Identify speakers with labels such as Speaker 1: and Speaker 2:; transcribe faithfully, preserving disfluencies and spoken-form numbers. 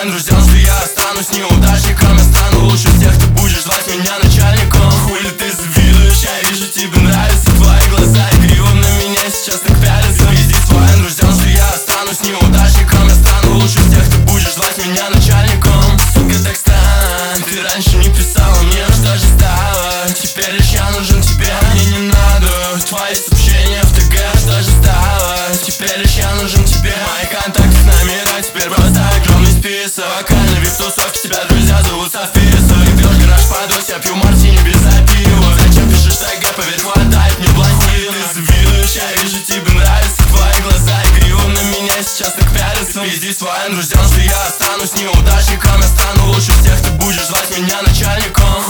Speaker 1: своим друзьям, что я останусь неудачником. Я стану лучше всех, ты будешь звать меня начальником. Хули ты завидуешь, я вижу, тебе нравятся твои глаза. Игриво на меня сейчас так пялятся. Пизди своим друзьям, что я останусь неудачником. Я стану лучше всех, ты будешь звать меня начальником. Сука, так странно, ты раньше не писала мне, что же стало? Теперь лишь я нужен тебе, мне не надо твои сообщения в ТГ, что же стало? Теперь лишь я нужен тебе. Мои контакты номера теперь просто огромный список. Вокально вип-тусовки, тебя друзья зовут со список. Ты пьешь гараж под ось, я пью мартини без опива. Зачем пишешь ТГ, поверь, хватает мне блондинок. Ты завидуешь, я вижу, тебе нравятся твои глаза. Игриво на меня сейчас так пялятся. Пизди своим друзьям, что я останусь неудачником. Я стану лучше всех, ты будешь звать меня начальником.